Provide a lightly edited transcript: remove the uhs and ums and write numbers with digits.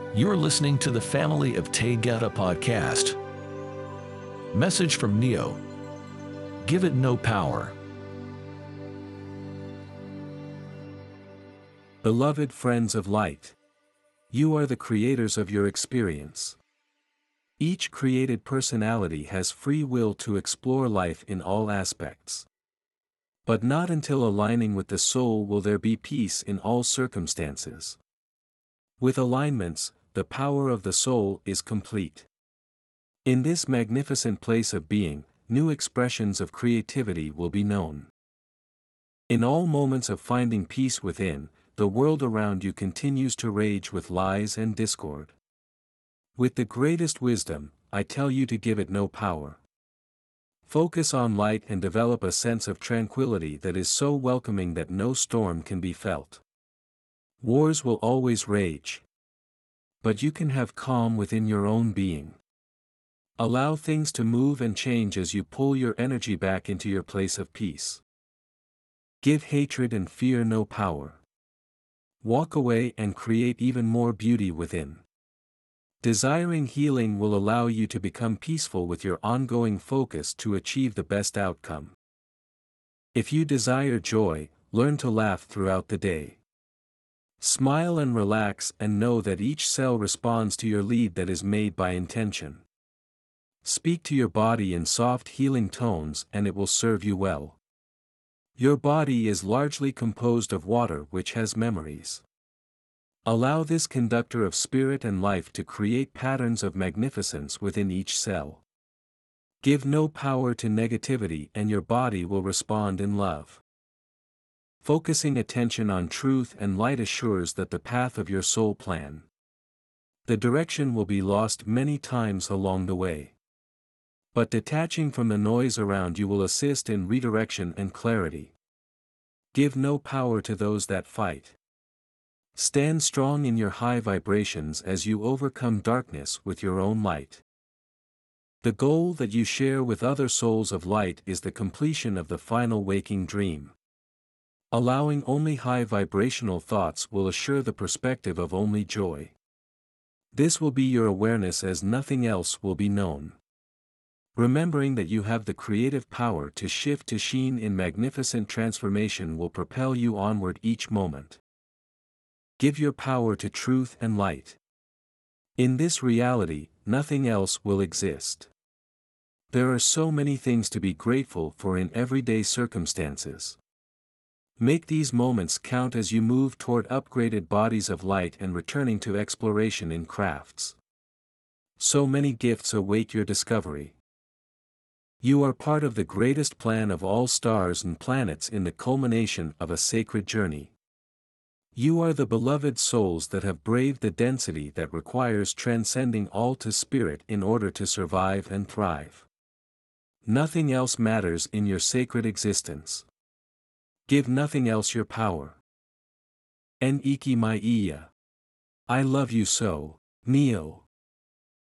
You're listening to the Family of Taygeta podcast. Message from Neo. Give it no power. Beloved friends of light, you are the creators of your experience. Each created personality has free will to explore life in all aspects. But not until aligning with the soul will there be peace in all circumstances. With alignments, the power of the soul is complete. In this magnificent place of being, new expressions of creativity will be known. In all moments of finding peace within, the world around you continues to rage with lies and discord. With the greatest wisdom, I tell you to give it no power. Focus on light and develop a sense of tranquility that is so welcoming that no storm can be felt. Wars will always rage. But you can have calm within your own being. Allow things to move and change as you pull your energy back into your place of peace. Give hatred and fear no power. Walk away and create even more beauty within. Desiring healing will allow you to become peaceful with your ongoing focus to achieve the best outcome. If you desire joy, learn to laugh throughout the day. Smile and relax and know that each cell responds to your lead that is made by intention. Speak to your body in soft healing tones and it will serve you well. Your body is largely composed of water which has memories. Allow this conductor of spirit and life to create patterns of magnificence within each cell. Give no power to negativity and your body will respond in love. Focusing attention on truth and light assures that the path of your soul plan. The direction will be lost many times along the way. But detaching from the noise around you will assist in redirection and clarity. Give no power to those that fight. Stand strong in your high vibrations as you overcome darkness with your own light. The goal that you share with other souls of light is the completion of the final waking dream. Allowing only high vibrational thoughts will assure the perspective of only joy. This will be your awareness as nothing else will be known. Remembering that you have the creative power to shift to sheen in magnificent transformation will propel you onward each moment. Give your power to truth and light. In this reality, nothing else will exist. There are so many things to be grateful for in everyday circumstances. Make these moments count as you move toward upgraded bodies of light and returning to exploration in crafts. So many gifts await your discovery. You are part of the greatest plan of all stars and planets in the culmination of a sacred journey. You are the beloved souls that have braved the density that requires transcending all to spirit in order to survive and thrive. Nothing else matters in your sacred existence. Give nothing else your power. En iki mai iya. I love you so, Neo.